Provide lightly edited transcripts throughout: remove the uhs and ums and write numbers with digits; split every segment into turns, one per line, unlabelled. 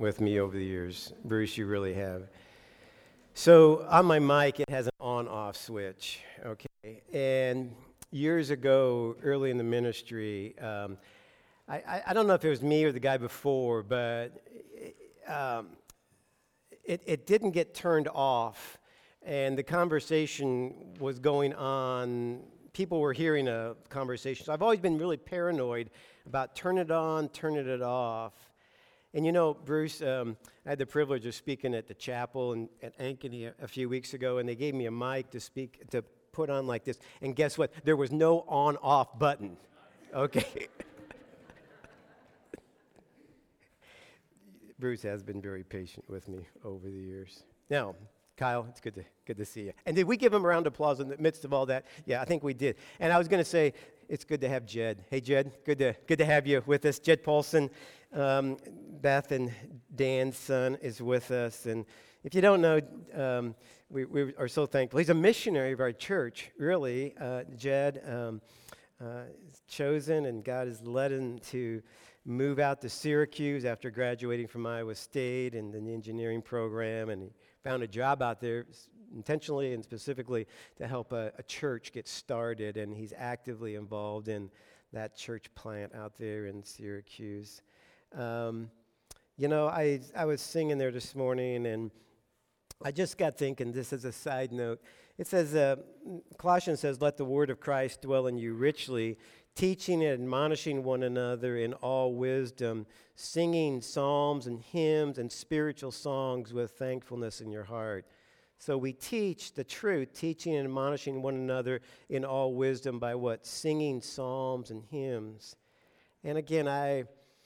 with me over the years. Bruce, you really have. So on my mic, it has an on-off switch, okay? And years ago, early in the ministry, I don't know if it was me or the guy before, but it didn't get turned off, and the conversation was going on. People were hearing a conversation. So I've always been really paranoid about turning it on, turning it off. And you know, Bruce, I had the privilege of speaking at the chapel at Ankeny a few weeks ago, and they gave me a mic to put on like this. And guess what? There was no on-off button. Okay. Bruce has been very patient with me over the years. Now, Kyle, it's good to see you. And did we give him a round of applause in the midst of all that? Yeah, I think we did. And I was going to say, it's good to have Jed. Hey, Jed, good to have you with us. Jed Paulson, Beth and Dan's son, is with us. And if you don't know, we are so thankful. He's a missionary of our church, really. Jed is chosen, and God has led him to move out to Syracuse after graduating from Iowa State and the engineering program, and he found a job out there intentionally and specifically to help a church get started, and he's actively involved in that church plant out there in Syracuse. You know, I was singing there this morning, and I just got thinking, this is a side note. It says, Colossians says, let the word of Christ dwell in you richly, teaching and admonishing one another in all wisdom, singing psalms and hymns and spiritual songs with thankfulness in your heart. So we teach the truth, teaching and admonishing one another in all wisdom by what? Singing psalms and hymns. And again, I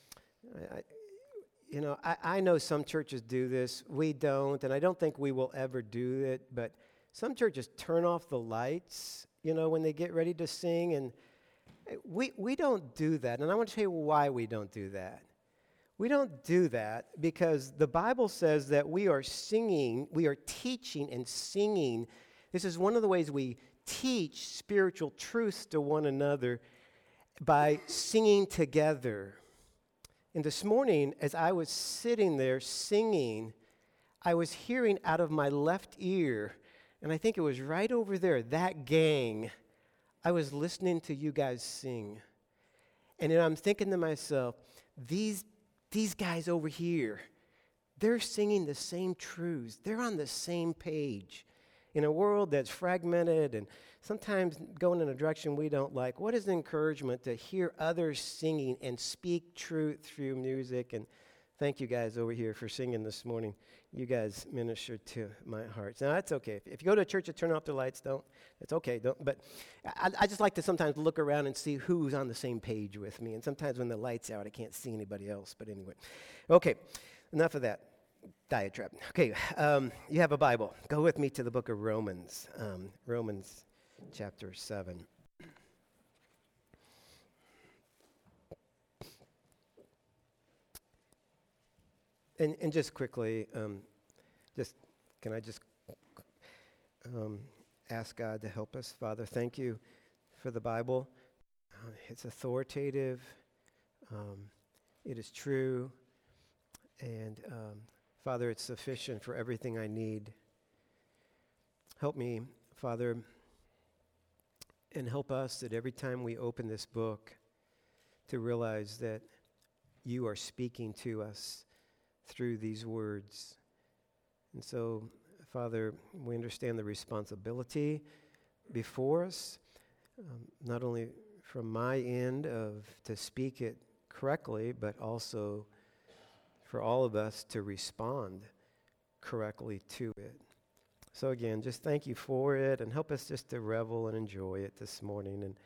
know some churches do this. We don't, and I don't think we will ever do it, but some churches turn off the lights, when they get ready to sing, and we don't do that. And I want to tell you why we don't do that. We don't do that because the Bible says that we are singing, we are teaching and singing. This is one of the ways we teach spiritual truths to one another, by singing together. And this morning, as I was sitting there singing, I was hearing out of my left ear, and I think it was right over there, that gang, I was listening to you guys sing. And then I'm thinking to myself, these guys over here, they're singing the same truths. They're on the same page. In a world that's fragmented and sometimes going in a direction we don't like, what is the encouragement to hear others singing and speak truth through music? And thank you guys over here for singing this morning. You guys ministered to my heart. Now, that's okay. If you go to a church and turn off the lights, it's okay. But I just like to sometimes look around and see who's on the same page with me. And sometimes when the light's out, I can't see anybody else. But anyway. Okay, enough of that diatribe. Okay, you have a Bible. Go with me to the book of Romans. Romans chapter 7. And just quickly, can I ask God to help us? Father, thank you for the Bible. It's authoritative. It is true. And Father, it's sufficient for everything I need. Help me, Father, and help us that every time we open this book to realize that you are speaking to us through these words. And so, Father, we understand the responsibility before us, not only from my end to speak it correctly, but also for all of us to respond correctly to it. So again, just thank you for it, and help us just to revel and enjoy it this morning. And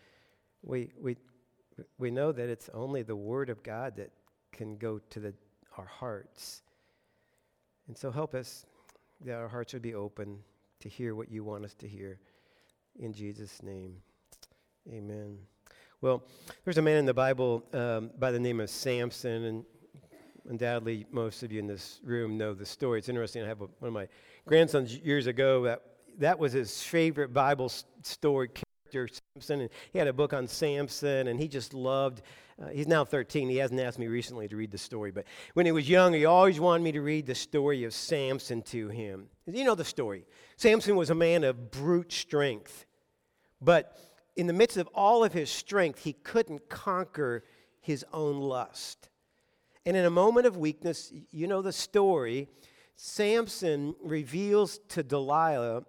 we know that it's only the Word of God that can go to our hearts. And so help us that our hearts would be open to hear what you want us to hear. In Jesus' name, amen. Well, there's a man in the Bible by the name of Samson, and undoubtedly most of you in this room know the story. It's interesting. I have one of my grandsons years ago, that was his favorite Bible story Samson, and he had a book on Samson, and he just loved, he's now 13. He hasn't asked me recently to read the story, but when he was young, he always wanted me to read the story of Samson to him. You know the story. Samson was a man of brute strength, but in the midst of all of his strength, he couldn't conquer his own lust. And in a moment of weakness, you know the story, Samson reveals to Delilah,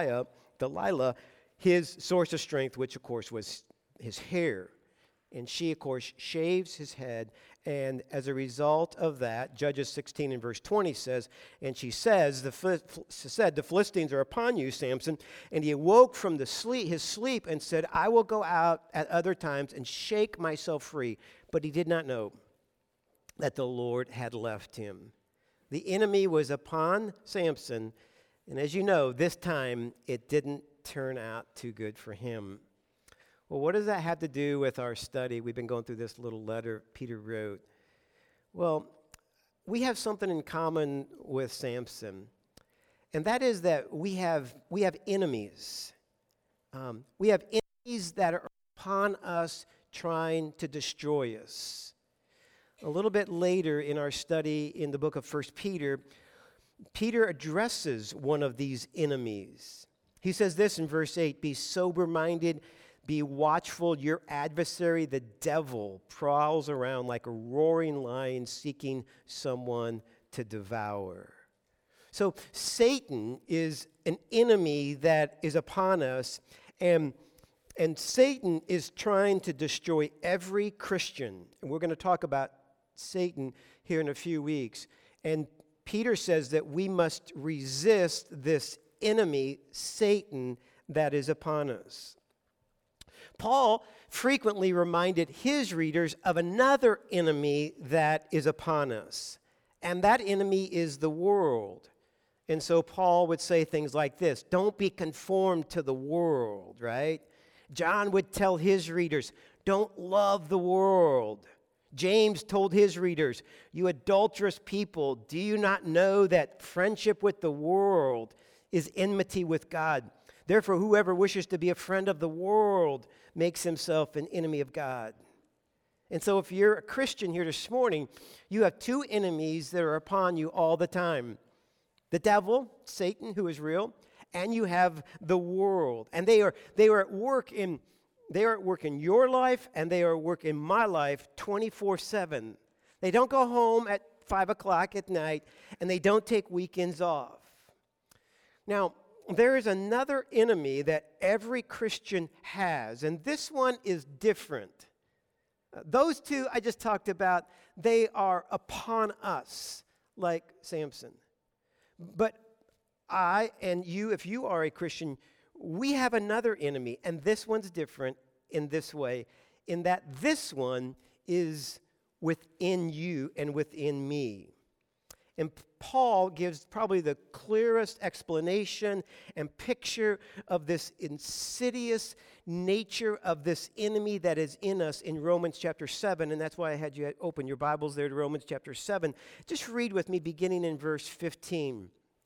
his source of strength, which of course was his hair. And she, of course, shaves his head. And as a result of that, Judges 16 and verse 20 says, and she said, the Philistines are upon you, Samson. And he awoke from his sleep and said, I will go out at other times and shake myself free. But he did not know that the Lord had left him. The enemy was upon Samson. And as you know, this time it didn't turn out too good for him. Well, what does that have to do with our study? We've been going through this little letter Peter wrote. Well, we have something in common with Samson, and that is that we have enemies. We have enemies that are upon us trying to destroy us. A little bit later in our study in the book of 1 Peter, Peter addresses one of these enemies. He says this in verse 8, be sober-minded, be watchful. Your adversary, the devil, prowls around like a roaring lion seeking someone to devour. So Satan is an enemy that is upon us, and Satan is trying to destroy every Christian. And we're going to talk about Satan here in a few weeks. And Peter says that we must resist this enemy, Satan, that is upon us. Paul frequently reminded his readers of another enemy that is upon us, and that enemy is the world. And so Paul would say things like this, don't be conformed to the world, right? John would tell his readers, don't love the world. James told his readers, you adulterous people, do you not know that friendship with the world is enmity with God? Therefore, whoever wishes to be a friend of the world makes himself an enemy of God. And so if you're a Christian here this morning, you have two enemies that are upon you all the time. The devil, Satan, who is real, and you have the world. And they are at work in your life, and they are at work in my life 24/7. They don't go home at 5 o'clock at night, and they don't take weekends off. Now, there is another enemy that every Christian has, and this one is different. Those two I just talked about, they are upon us, like Samson. But I and you, if you are a Christian, we have another enemy, and this one's different in this way, in that this one is within you and within me. And Paul gives probably the clearest explanation and picture of this insidious nature of this enemy that is in us in Romans chapter 7. And that's why I had you open your Bibles there to Romans chapter 7. Just read with me beginning in verse 15.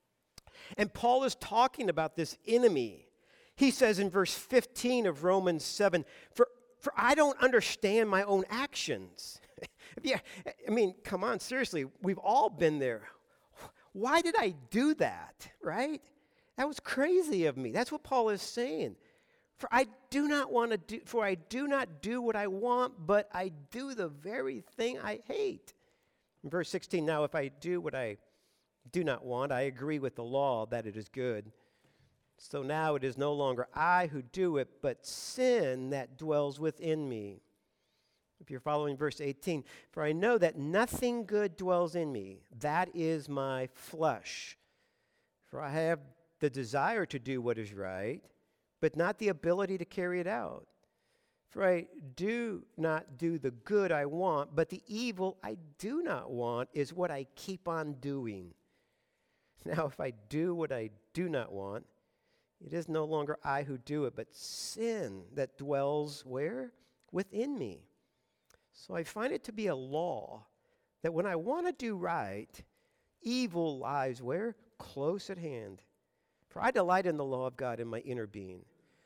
And Paul is talking about this enemy. He says in verse 15 of Romans 7, For I don't understand my own actions. Yeah, I mean, come on, seriously, we've all been there. Why did I do that, right? That was crazy of me. That's what Paul is saying. For I do not do what I want, but I do the very thing I hate. In verse 16, now if I do what I do not want, I agree with the law that it is good. So now it is no longer I who do it, but sin that dwells within me. If you're following verse 18, for I know that nothing good dwells in me, that is my flesh. For I have the desire to do what is right, but not the ability to carry it out. For I do not do the good I want, but the evil I do not want is what I keep on doing. Now, if I do what I do not want, it is no longer I who do it, but sin that dwells where? Within me. So I find it to be a law that when I want to do right, evil lies where? Close at hand. For I delight in the law of God in my inner being.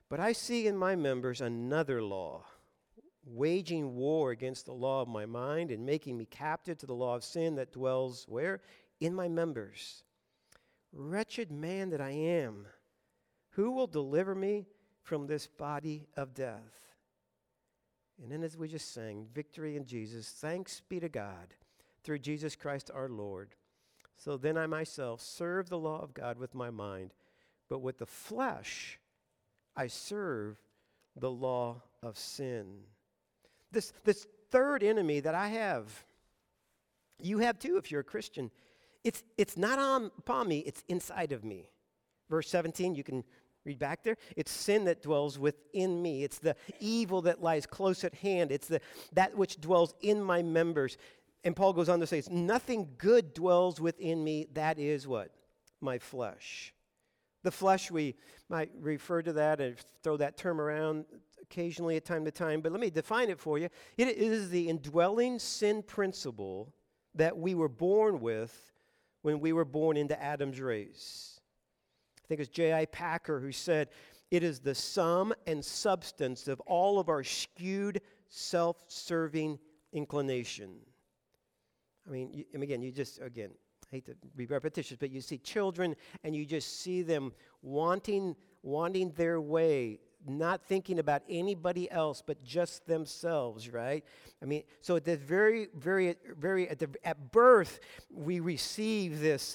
But I see in my members another law, waging war against the law of my mind and making me captive to the law of sin that dwells where? In my members. Wretched man that I am, who will deliver me from this body of death? And then as we just sang, victory in Jesus, thanks be to God through Jesus Christ our Lord. So then I myself serve the law of God with my mind, but with the flesh I serve the law of sin. This third enemy that I have, you have too if you're a Christian. It's not upon me, it's inside of me. Verse 17, you can read back there. It's sin that dwells within me. It's the evil that lies close at hand. It's that which dwells in my members. And Paul goes on to say, it's nothing good dwells within me. That is what? My flesh. The flesh, we might refer to that and throw that term around occasionally at time to time, but let me define it for you. It is the indwelling sin principle that we were born with when we were born into Adam's race. I think it's J.I. Packer who said, it is the sum and substance of all of our skewed, self-serving inclination. I mean, you just, I hate to be repetitious, but you see children and you just see them wanting their way, not thinking about anybody else but just themselves, right? I mean, so at the at birth, we receive this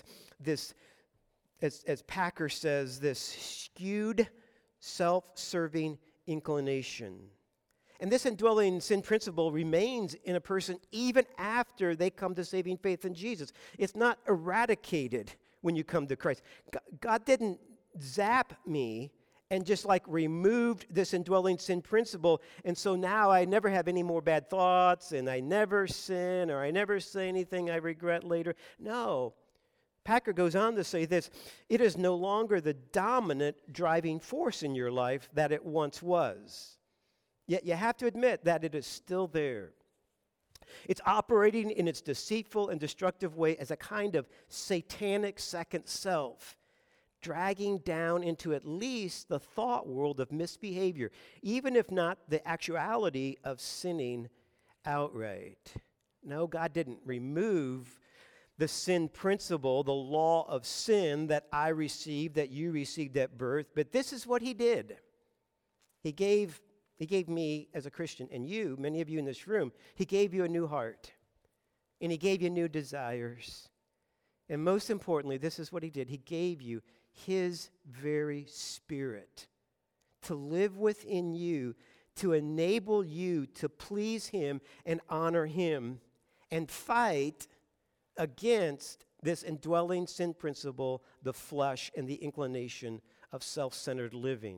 as Packer says, this skewed, self-serving inclination. And this indwelling sin principle remains in a person even after they come to saving faith in Jesus. It's not eradicated when you come to Christ. God didn't zap me and just like removed this indwelling sin principle, and so now I never have any more bad thoughts, and I never sin, or I never say anything I regret later. No. Packer goes on to say this, it is no longer the dominant driving force in your life that it once was. Yet you have to admit that it is still there. It's operating in its deceitful and destructive way as a kind of satanic second self, dragging down into at least the thought world of misbehavior, even if not the actuality of sinning outright. No, God didn't remove the sin principle, the law of sin that I received, that you received at birth, but this is what he did. He gave me as a Christian, and you, many of you in this room, he gave you a new heart, and he gave you new desires. And most importantly, this is what he did. He gave you his very spirit to live within you, to enable you to please him and honor him and fight against this indwelling sin principle, the flesh, and the inclination of self-centered living.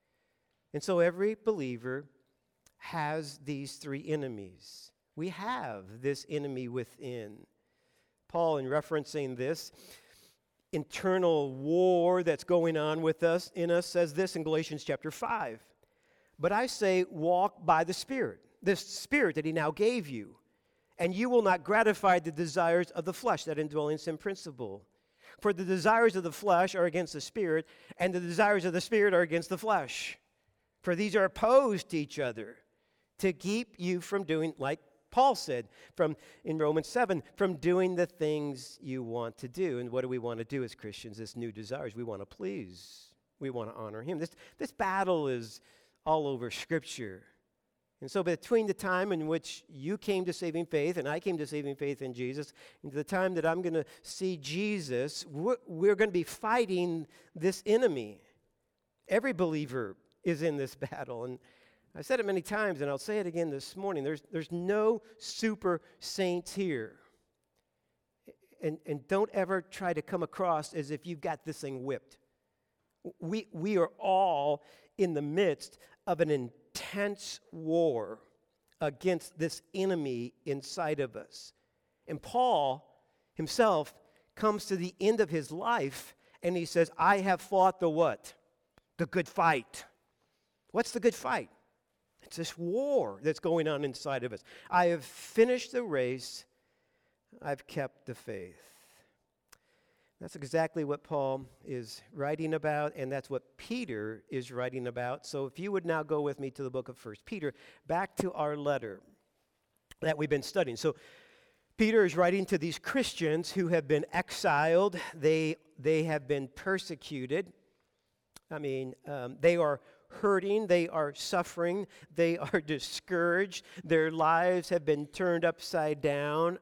And so every believer has these three enemies. We have this enemy within. Paul, in referencing this internal war that's going on in us, says this in Galatians chapter 5. But I say, walk by the Spirit, this Spirit that he now gave you, and you will not gratify the desires of the flesh, that indwelling sin principle. For the desires of the flesh are against the Spirit, and the desires of the Spirit are against the flesh. For these are opposed to each other, to keep you from doing, like Paul said in Romans 7, from doing the things you want to do. And what do we want to do as Christians? This new desires. We want to please. We want to honor him. This battle is all over Scripture. And so between the time in which you came to saving faith and I came to saving faith in Jesus, and the time that I'm going to see Jesus, we're going to be fighting this enemy. Every believer is in this battle. And I've said it many times, and I'll say it again this morning. There's no super saints here. And don't ever try to come across as if you've got this thing whipped. We are all in the midst of an intense war against this enemy inside of us. And Paul himself comes to the end of his life, and he says, I have fought the what? The good fight. What's the good fight? It's this war that's going on inside of us. I have finished the race. I've kept the faith. That's exactly what Paul is writing about, and that's what Peter is writing about. So if you would now go with me to the book of 1 Peter, back to our letter that we've been studying. So Peter is writing to these Christians who have been exiled. They have been persecuted. They are hurting. They are suffering. They are discouraged. Their lives have been turned upside down.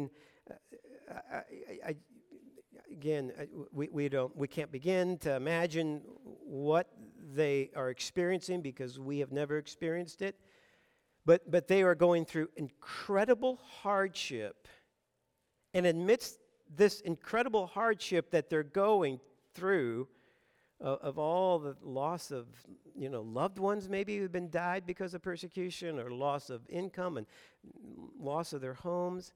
We can't begin to imagine what they are experiencing because we have never experienced it. But they are going through incredible hardship. And amidst this incredible hardship that they're going through, of all the loss of loved ones maybe who've been died because of persecution, or loss of income and loss of their homes,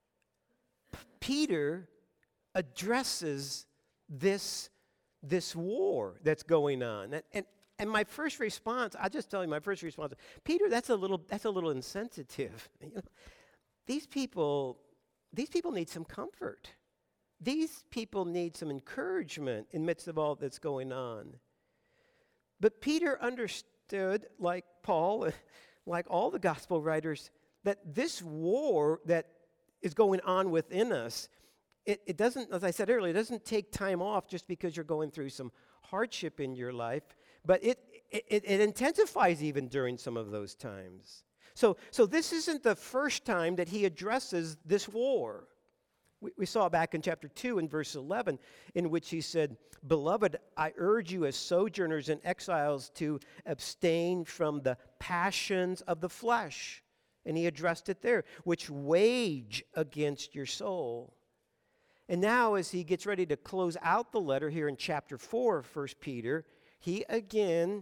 Peter addresses this war that's going on. And my first response, I'll just tell you my first response, Peter, that's a little insensitive. These people need some comfort. These people need some encouragement in the midst of all that's going on. But Peter understood, like Paul, like all the gospel writers, that this war that is going on within us, it doesn't, as I said earlier, it doesn't take time off just because you're going through some hardship in your life, but it intensifies even during some of those times. So this isn't the first time that he addresses this war. We saw back in chapter 2 in verse 11, in which he said, "Beloved, I urge you as sojourners and exiles to abstain from the passions of the flesh." And he addressed it there, which wage against your soul. And now as he gets ready to close out the letter here in chapter 4 of 1 Peter, he again,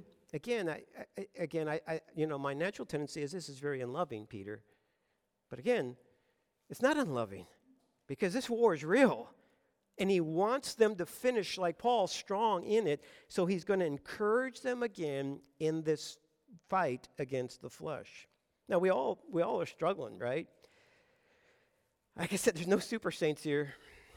my natural tendency is this is very unloving, Peter. But again, it's not unloving, because this war is real. And he wants them to finish, like Paul, strong in it. So he's going to encourage them again in this fight against the flesh. Now, we all are struggling, right? Like I said, there's no super saints here.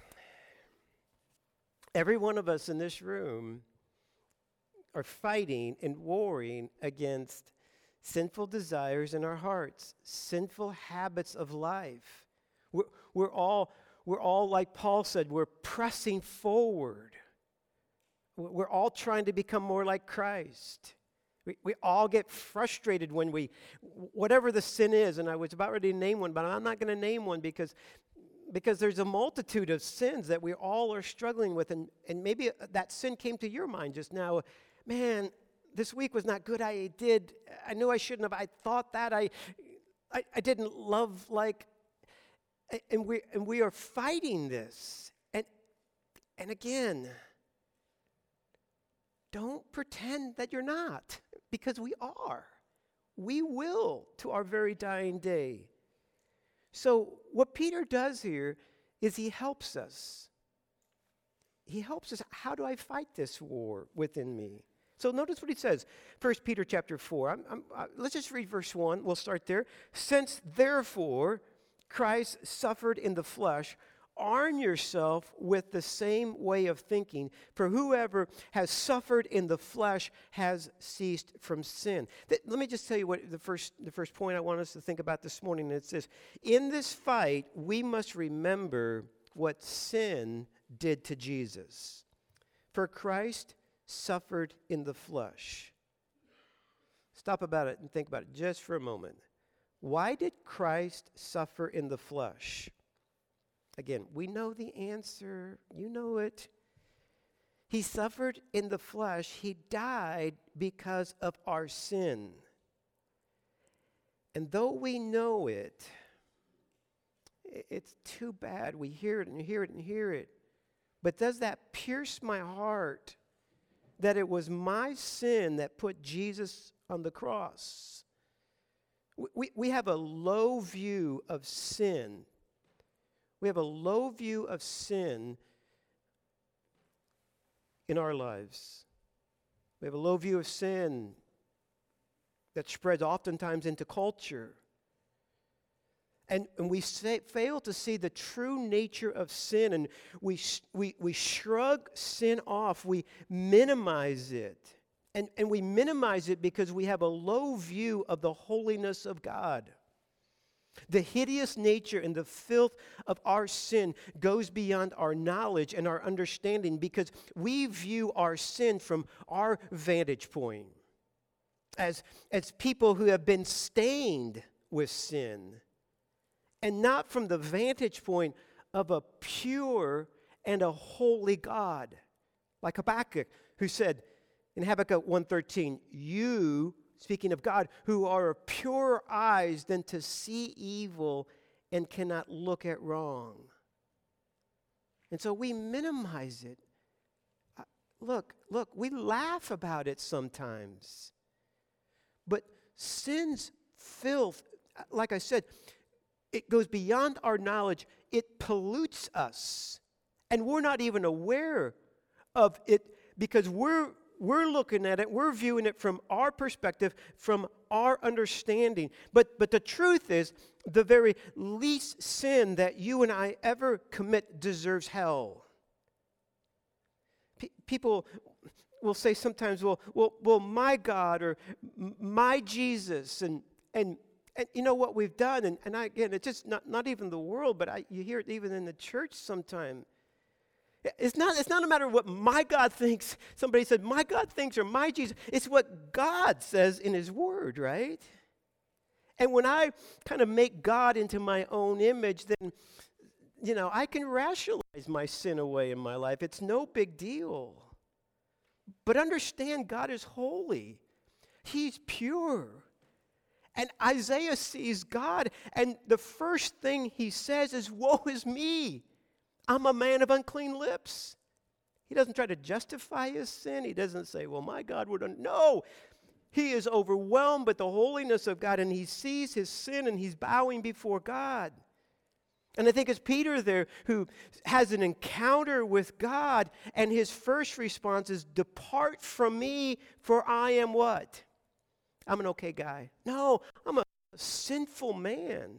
Every one of us in this room are fighting and warring against sinful desires in our hearts, sinful habits of life. We're all, like Paul said, we're pressing forward. We're all trying to become more like Christ. We all get frustrated when whatever the sin is, and I was about ready to name one, but I'm not going to name one because there's a multitude of sins that we all are struggling with, and maybe that sin came to your mind just now. Man, this week was not good. I knew I shouldn't have. I thought that I didn't love like. And we are fighting this. And again, don't pretend that you're not, because we are. We will to our very dying day. So what Peter does here is he helps us. He helps us. How do I fight this war within me? So notice what he says. 1 Peter chapter 4. Let's just read verse 1. We'll start there. "Since therefore Christ suffered in the flesh, arm yourself with the same way of thinking, for whoever has suffered in the flesh has ceased from sin." Let me just tell you what the first point I want us to think about this morning. It's this: in this fight, we must remember what sin did to Jesus. For Christ suffered in the flesh. Stop about it and think about it just for a moment. Why did Christ suffer in the flesh? Again, we know the answer. You know it. He suffered in the flesh. He died because of our sin. And though we know it, it's too bad. We hear it and hear it and hear it. But does that pierce my heart that it was my sin that put Jesus on the cross? We have a low view of sin. We have a low view of sin in our lives. We have a low view of sin that spreads oftentimes into culture. And we fail to see the true nature of sin, and we shrug sin off. We minimize it. And we minimize it because we have a low view of the holiness of God. The hideous nature and the filth of our sin goes beyond our knowledge and our understanding because we view our sin from our vantage point as people who have been stained with sin, and not from the vantage point of a pure and a holy God. Like Habakkuk, who said in Habakkuk 1:13, you, speaking of God, who are of purer eyes than to see evil and cannot look at wrong. And so we minimize it. Look, we laugh about it sometimes. But sin's filth, like I said, it goes beyond our knowledge. It pollutes us. And we're not even aware of it because we're looking at it, we're viewing it from our perspective, from our understanding. But the truth is, the very least sin that you and I ever commit deserves hell. People will say sometimes, well, my God or my Jesus, and you know what we've done, and again, it's just not even the world, but you hear it even in the church sometimes. It's not a matter of what my God thinks. Somebody said, my God thinks, or my Jesus. It's what God says in His Word, right? And when I kind of make God into my own image, then, I can rationalize my sin away in my life. It's no big deal. But understand, God is holy. He's pure. And Isaiah sees God, and the first thing he says is, woe is me. I'm a man of unclean lips. He doesn't try to justify his sin. He doesn't say, well, my God would. No. He is overwhelmed with the holiness of God, and he sees his sin, and he's bowing before God. And I think it's Peter there who has an encounter with God, and his first response is, depart from me, for I am what? I'm an okay guy. No, I'm a sinful man.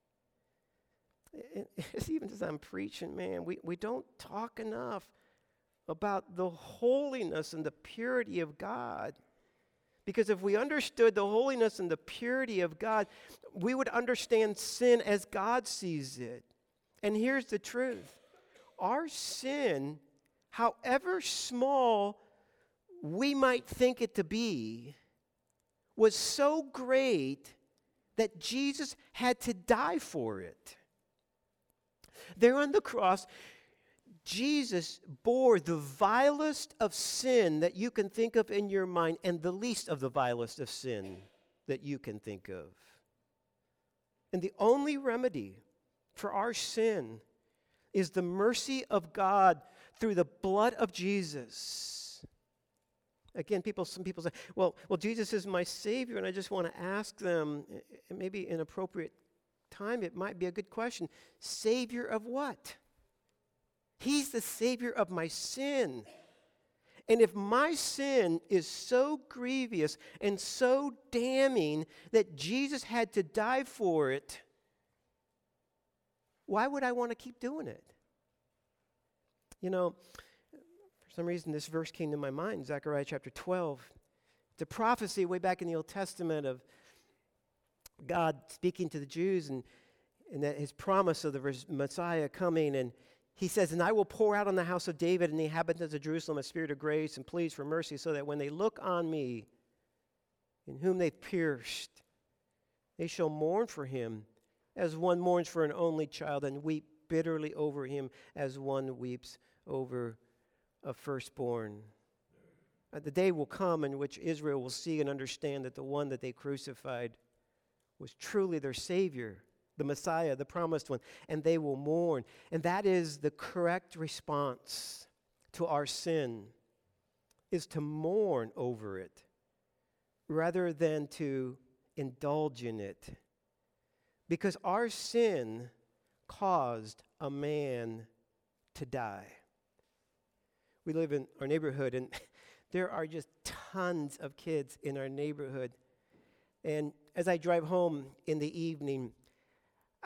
It's even as I'm preaching, man, we don't talk enough about the holiness and the purity of God. Because if we understood the holiness and the purity of God, we would understand sin as God sees it. And here's the truth. Our sin, however small we might think it to be, was so great that Jesus had to die for it. There on the cross, Jesus bore the vilest of sin that you can think of in your mind and the least of the vilest of sin that you can think of. And the only remedy for our sin is the mercy of God through the blood of Jesus. Again, some people say, well, Jesus is my Savior, and I just want to ask them, maybe in appropriate time, it might be a good question. Savior of what? He's the Savior of my sin. And if my sin is so grievous and so damning that Jesus had to die for it, why would I want to keep doing it? For some reason this verse came to my mind, Zechariah chapter 12. It's a prophecy way back in the Old Testament of God speaking to the Jews and that his promise of the Messiah coming. And he says, and I will pour out on the house of David and the inhabitants of Jerusalem a spirit of grace and pleas for mercy, so that when they look on me, in whom they've pierced, they shall mourn for him as one mourns for an only child, and weep bitterly over him as one weeps over a firstborn. The day will come in which Israel will see and understand that the one that they crucified was truly their Savior, the Messiah, the promised one, and they will mourn. And that is the correct response to our sin, is to mourn over it rather than to indulge in it. Because our sin caused a man to die. We live in our neighborhood, and there are just tons of kids in our neighborhood. And as I drive home in the evening,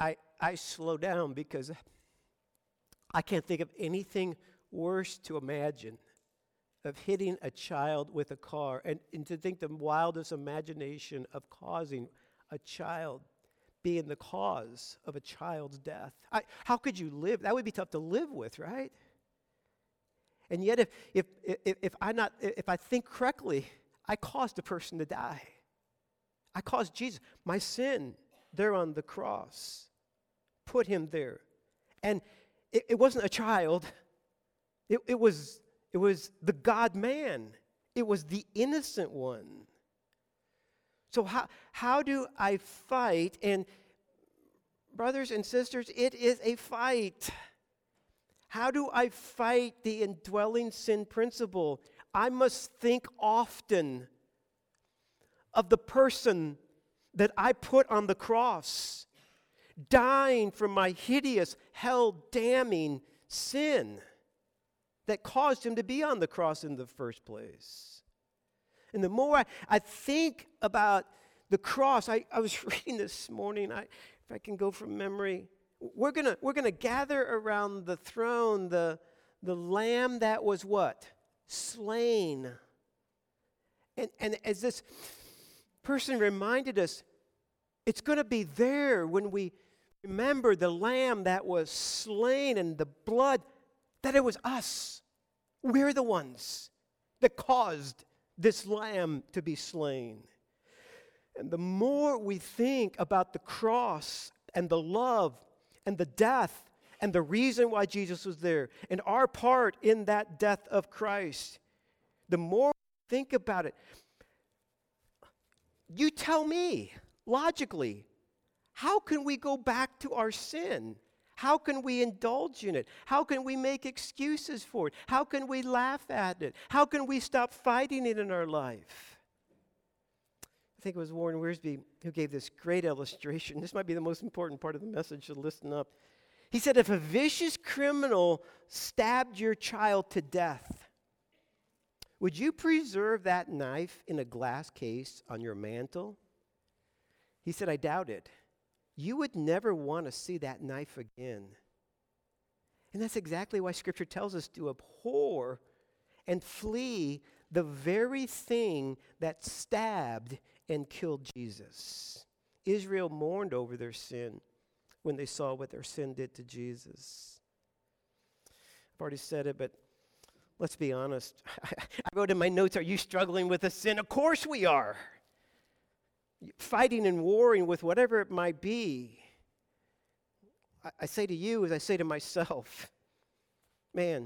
I slow down because I can't think of anything worse to imagine of hitting a child with a car, and to think the wildest imagination of causing a child, being the cause of a child's death. How could you live? That would be tough to live with, right? And yet, if I think correctly, I caused a person to die. I caused Jesus, my sin, there on the cross, put him there. And it wasn't a child. It was the God-man. It was the innocent one. So how do I fight? And brothers and sisters, it is a fight. How do I fight the indwelling sin principle? I must think often of the person that I put on the cross, dying for my hideous, hell-damning sin that caused him to be on the cross in the first place. And the more I think about the cross, I was reading this morning, if I can go from memory, we're gonna gather around the throne, the lamb that was what? Slain. And as this person reminded us, it's going to be there when we remember the lamb that was slain and the blood, that it was us. We're the ones that caused this lamb to be slain. And the more we think about the cross and the love and the death and the reason why Jesus was there and our part in that death of Christ, the more we think about it, you tell me, logically, how can we go back to our sin? How can we indulge in it? How can we make excuses for it? How can we laugh at it? How can we stop fighting it in our life? I think it was Warren Wiersbe who gave this great illustration. This might be the most important part of the message, so listen up. He said, if a vicious criminal stabbed your child to death, would you preserve that knife in a glass case on your mantle? He said, I doubt it. You would never want to see that knife again. And that's exactly why Scripture tells us to abhor and flee the very thing that stabbed and killed Jesus. Israel mourned over their sin when they saw what their sin did to Jesus. I've already said it, but let's be honest. I wrote in my notes, are you struggling with a sin? Of course we are. Fighting and warring with whatever it might be. I say to you as I say to myself, man,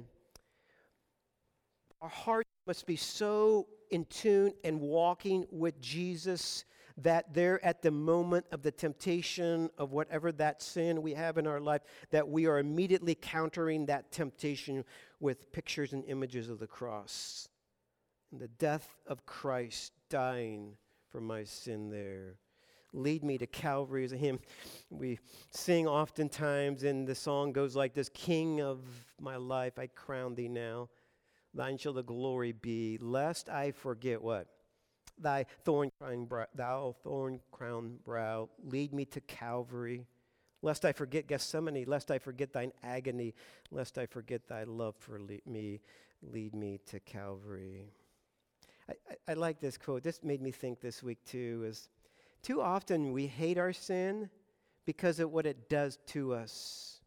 our hearts must be so in tune and walking with Jesus that there at the moment of the temptation of whatever that sin we have in our life, that we are immediately countering that temptation with pictures and images of the cross and the death of Christ dying for my sin there. Lead me to Calvary is a hymn we sing oftentimes, and the song goes like this: King of my life, I crown thee now. Thine shall the glory be, lest I forget what? Thou thorn-crowned brow, lead me to Calvary. Lest I forget Gethsemane, lest I forget thine agony, lest I forget thy love for me, lead me to Calvary. I like this quote. This made me think this week too, is too often we hate our sin because of what it does to us.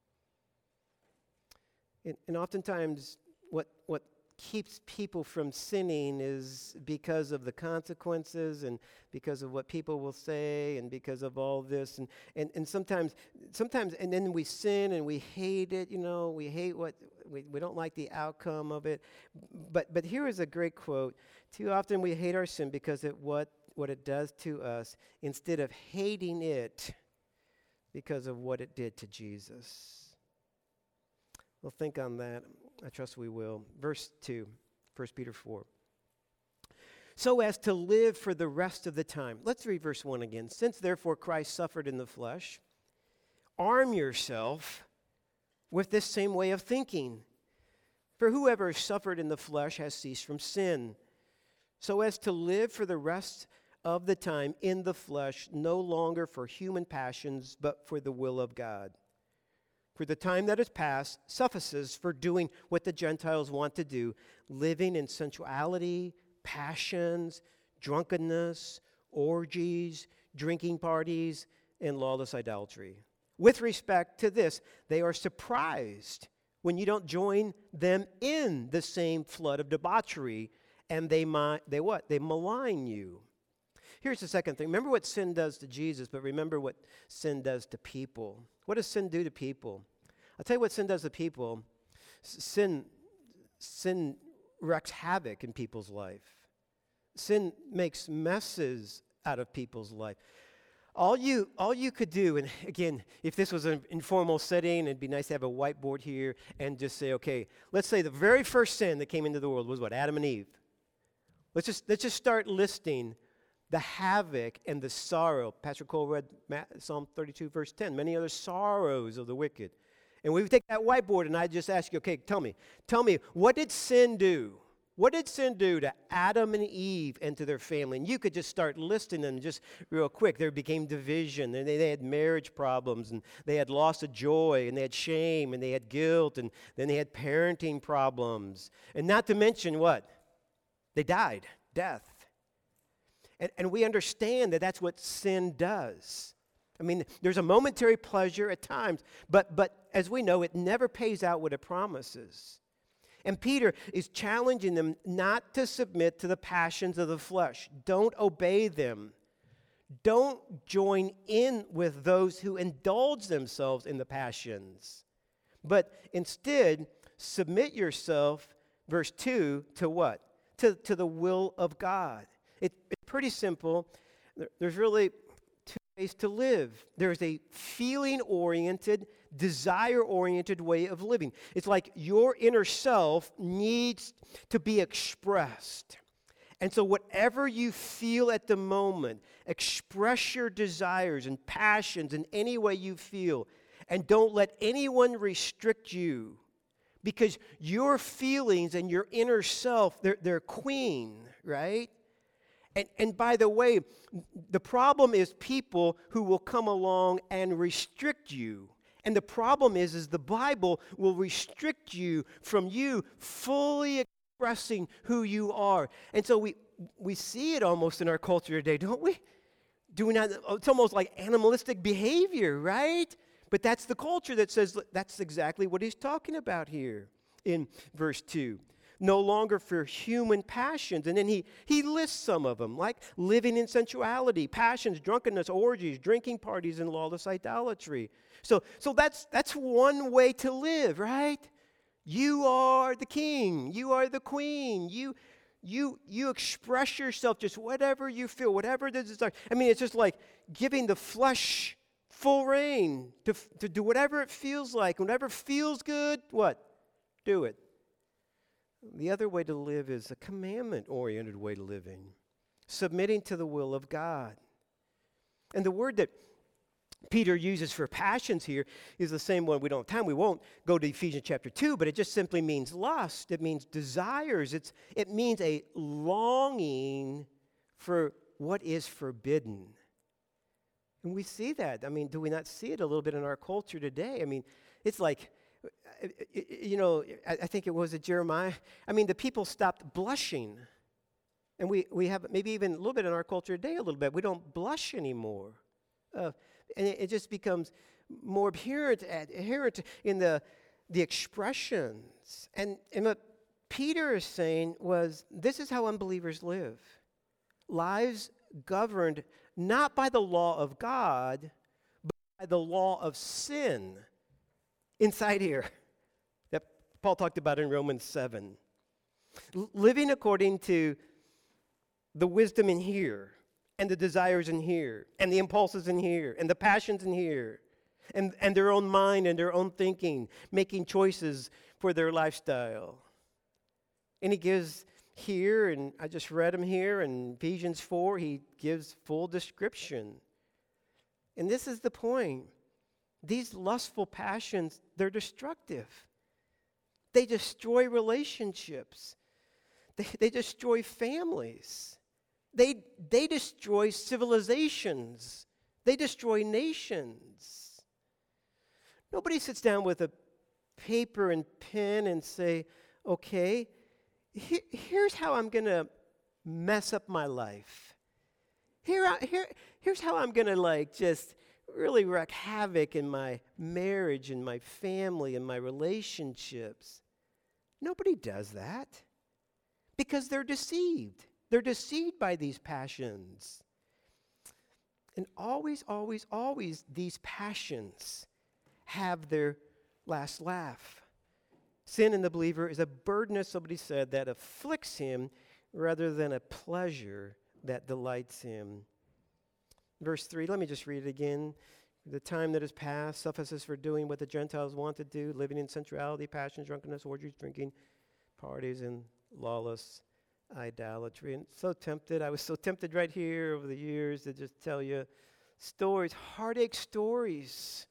And oftentimes what keeps people from sinning is because of the consequences and because of what people will say and because of all this. And sometimes, and then we sin and we hate it, we hate what, we don't like the outcome of it. But here is a great quote. Too often we hate our sin because of what it does to us instead of hating it because of what it did to Jesus. Well, think on that. I trust we will. Verse 2, 1 Peter 4. So as to live for the rest of the time. Let's read verse 1 again. Since therefore Christ suffered in the flesh, arm yourself with this same way of thinking. For whoever suffered in the flesh has ceased from sin, so as to live for the rest of the time in the flesh, no longer for human passions, but for the will of God. For the time that is past suffices for doing what the Gentiles want to do, living in sensuality, passions, drunkenness, orgies, drinking parties, and lawless idolatry. With respect to this, they are surprised when you don't join them in the same flood of debauchery, and they what? They malign you. Here's the second thing. Remember what sin does to Jesus, but remember what sin does to people. What does sin do to people? I'll tell you what sin does to people. Sin wreaks havoc in people's life. Sin makes messes out of people's life. All you could do, and again, if this was an informal setting, it'd be nice to have a whiteboard here and just say, okay, let's say the very first sin that came into the world was what? Adam and Eve. Let's just start listing the havoc and the sorrow. Pastor Cole read Psalm 32, verse 10, many other sorrows of the wicked. And we would take that whiteboard and I'd just ask you, okay, tell me, what did sin do? What did sin do to Adam and Eve and to their family? And you could just start listing them just real quick. There became division, and they had marriage problems, and they had loss of joy, and they had shame, and they had guilt, and then they had parenting problems. And not to mention what? They died, death. And we understand that that's what sin does. I mean, there's a momentary pleasure at times, but as we know, it never pays out what it promises. And Peter is challenging them not to submit to the passions of the flesh. Don't obey them. Don't join in with those who indulge themselves in the passions. But instead, submit yourself, verse 2, to what? To the will of God. It's pretty simple. There's really two ways to live. There's a feeling-oriented, desire-oriented way of living. It's like your inner self needs to be expressed. And so whatever you feel at the moment, express your desires and passions in any way you feel. And don't let anyone restrict you. Because your feelings and your inner self, they're queen, right? And by the way, the problem is people who will come along and restrict you. And the problem is the Bible will restrict you from you fully expressing who you are. And so we see it almost in our culture today, don't we? Do we not? It's almost like animalistic behavior, right? But that's the culture that says that's exactly what he's talking about here in verse 2. No longer for human passions. And then he lists some of them, like living in sensuality, passions, drunkenness, orgies, drinking parties, and lawless idolatry. So that's one way to live, right? You are the king. You are the queen. You express yourself just whatever you feel, whatever the desire. I mean, it's just like giving the flesh full reign to do whatever it feels like. Whatever feels good, what? Do it. The other way to live is a commandment-oriented way to living, submitting to the will of God. And the word that Peter uses for passions here is the same one. We don't have time. We won't go to Ephesians chapter 2, but it just simply means lust. It means desires. It means a longing for what is forbidden. And we see that. I mean, do we not see it a little bit in our culture today? I mean, it's like, I think it was Jeremiah. I mean, the people stopped blushing. And we have maybe even a little bit in our culture today, a little bit. We don't blush anymore. And it just becomes more inherent in the expressions. And what Peter is saying was, this is how unbelievers live. Lives governed not by the law of God, but by the law of sin. Inside here, that Paul talked about in Romans 7. Living according to the wisdom in here, and the desires in here, and the impulses in here, and the passions in here, and their own mind and their own thinking, making choices for their lifestyle. And he gives here, and I just read him here in Ephesians 4, he gives full description. And this is the point. These lustful passions, they're destructive. They destroy relationships. They destroy families. They destroy civilizations. They destroy nations. Nobody sits down with a paper and pen and say, okay, here's how I'm going to mess up my life. Here's how I'm going to just really wreak havoc in my marriage and my family and my relationships. Nobody does that because they're deceived. They're deceived by these passions. And always, always, always these passions have their last laugh. Sin in the believer is a burden, as somebody said, that afflicts him rather than a pleasure that delights him. Verse 3, let me just read it again. The time that has passed suffices for doing what the Gentiles want to do, living in sensuality, passion, drunkenness, orgies, drinking, parties, and lawless idolatry. And so tempted, I was so tempted right here over the years to just tell you stories, heartache stories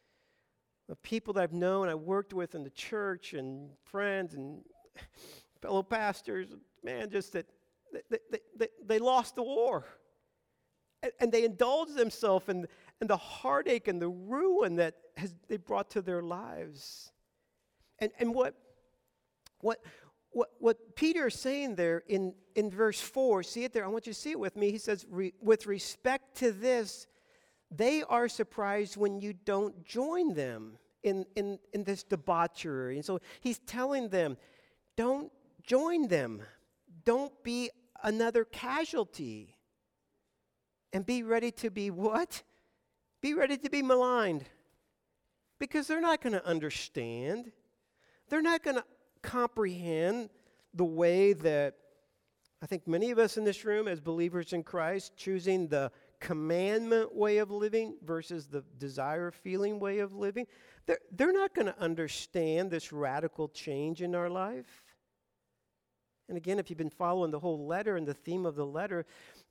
of people that I've known, I worked with in the church, and friends and fellow pastors, man, just that they lost the war. And they indulged themselves in the heartache and the ruin that they brought to their lives. And what Peter is saying there in verse 4, see it there, I want you to see it with me. He says, with respect to this, they are surprised when you don't join them in this debauchery. And so he's telling them, don't join them. Don't be another casualty. And be ready to be what? Be ready to be maligned. Because they're not going to understand. They're not going to comprehend the way that I think many of us in this room as believers in Christ, choosing the commandment way of living versus the desire-feeling way of living, they're not going to understand this radical change in our life. And again, if you've been following the whole letter and the theme of the letter,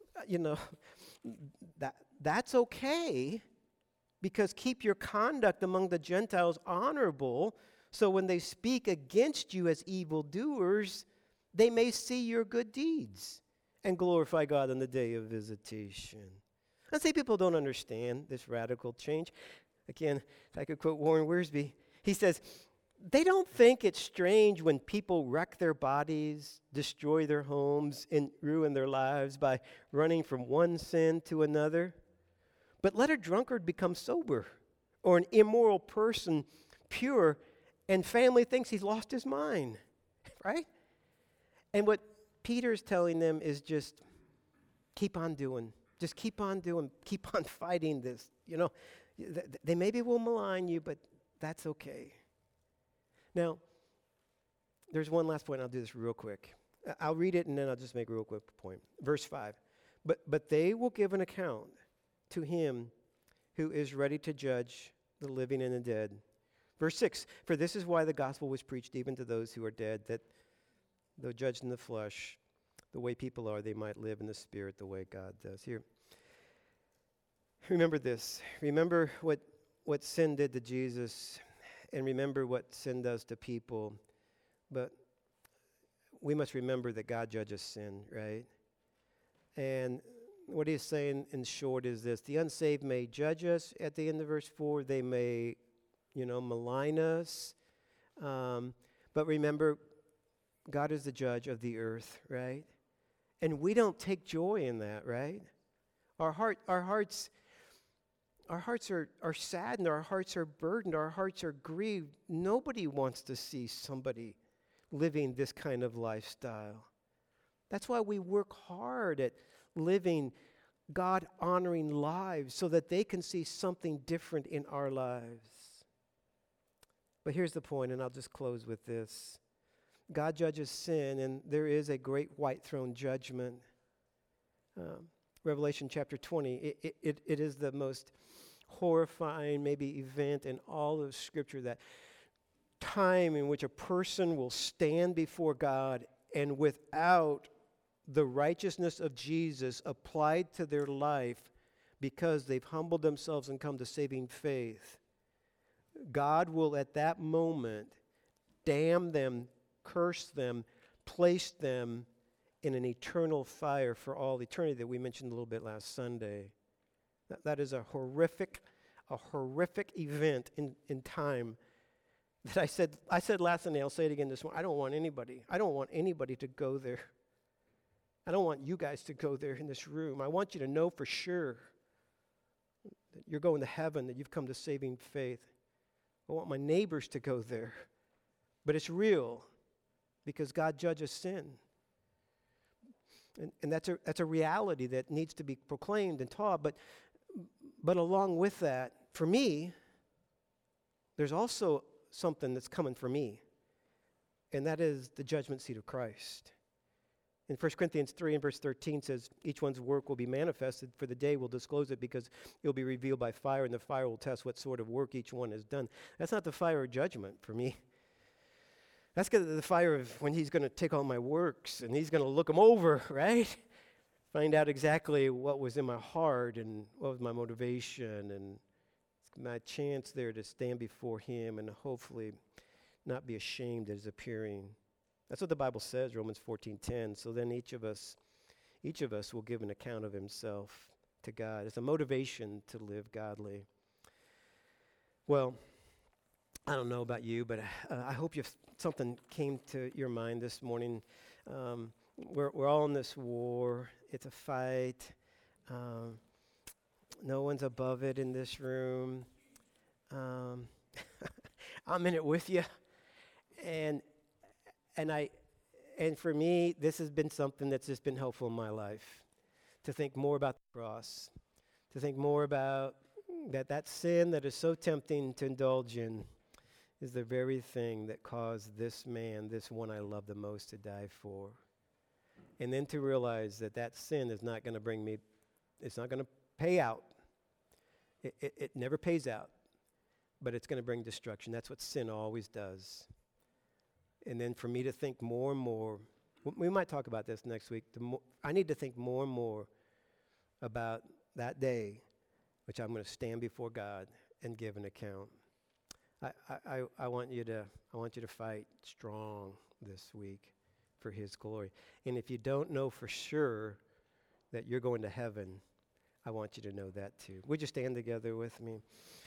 that's okay, because keep your conduct among the Gentiles honorable, so when they speak against you as evildoers, they may see your good deeds and glorify God on the day of visitation. I say people don't understand this radical change. Again, if I could quote Warren Wiersbe, he says, they don't think it's strange when people wreck their bodies, destroy their homes, and ruin their lives by running from one sin to another. But let a drunkard become sober, or an immoral person pure, and family thinks he's lost his mind, right? And what Peter's telling them is just keep on doing. Just keep on doing. Keep on fighting this. They maybe will malign you, but that's okay. Now, there's one last point. I'll do this real quick. I'll read it, and then I'll just make a real quick point. Verse 5. But they will give an account to him who is ready to judge the living and the dead. Verse 6. For this is why the gospel was preached even to those who are dead, that though judged in the flesh, the way people are, they might live in the spirit the way God does. Here, remember this. Remember what sin did to Jesus, and remember what sin does to people. But we must remember that God judges sin, right? And what he's saying in short is this. The unsaved may judge us at the end of verse 4. They may, malign us. But remember, God is the judge of the earth, right? And we don't take joy in that, right? Our hearts are saddened, our hearts are burdened, our hearts are grieved. Nobody wants to see somebody living this kind of lifestyle. That's why we work hard at living God-honoring lives so that they can see something different in our lives. But here's the point, and I'll just close with this. God judges sin, and there is a great white throne judgment. Revelation chapter 20, it is the most horrifying, maybe, event in all of Scripture, that time in which a person will stand before God and without the righteousness of Jesus applied to their life because they've humbled themselves and come to saving faith, God will at that moment damn them, curse them, place them in an eternal fire for all eternity that we mentioned a little bit last Sunday. That is a horrific event in time that I said last Sunday, I'll say it again this morning. I don't want anybody to go there. I don't want you guys to go there in this room. I want you to know for sure that you're going to heaven, that you've come to saving faith. I want my neighbors to go there. But it's real because God judges sin. And that's a reality that needs to be proclaimed and taught. But along with that, for me, there's also something that's coming for me. And that is the judgment seat of Christ. In 1 Corinthians 3 and verse 13 says, each one's work will be manifested, for the day will disclose it, because it will be revealed by fire, and the fire will test what sort of work each one has done. That's not the fire of judgment for me. That's the fire of when he's going to take all my works, and he's going to look them over, right? Find out exactly what was in my heart, and what was my motivation, and my chance there to stand before him and hopefully not be ashamed at his appearing. That's what the Bible says, Romans 14:10. So then each of us will give an account of himself to God. It's a motivation to live godly. Well, I don't know about you, but I hope something came to your mind this morning. We're all in this war. It's a fight. No one's above it in this room. I'm in it with you, and for me, this has been something that's just been helpful in my life, to think more about the cross, to think more about that sin that is so tempting to indulge in is the very thing that caused this man, this one I love the most, to die for. And then to realize that sin is not going to bring me, it's not going to pay out. It never pays out, but it's going to bring destruction. That's what sin always does. And then for me to think more and more, we might talk about this next week, I need to think more and more about that day, which I'm going to stand before God and give an account. I want you to fight strong this week for his glory. And if you don't know for sure that you're going to heaven, I want you to know that too. Would you stand together with me?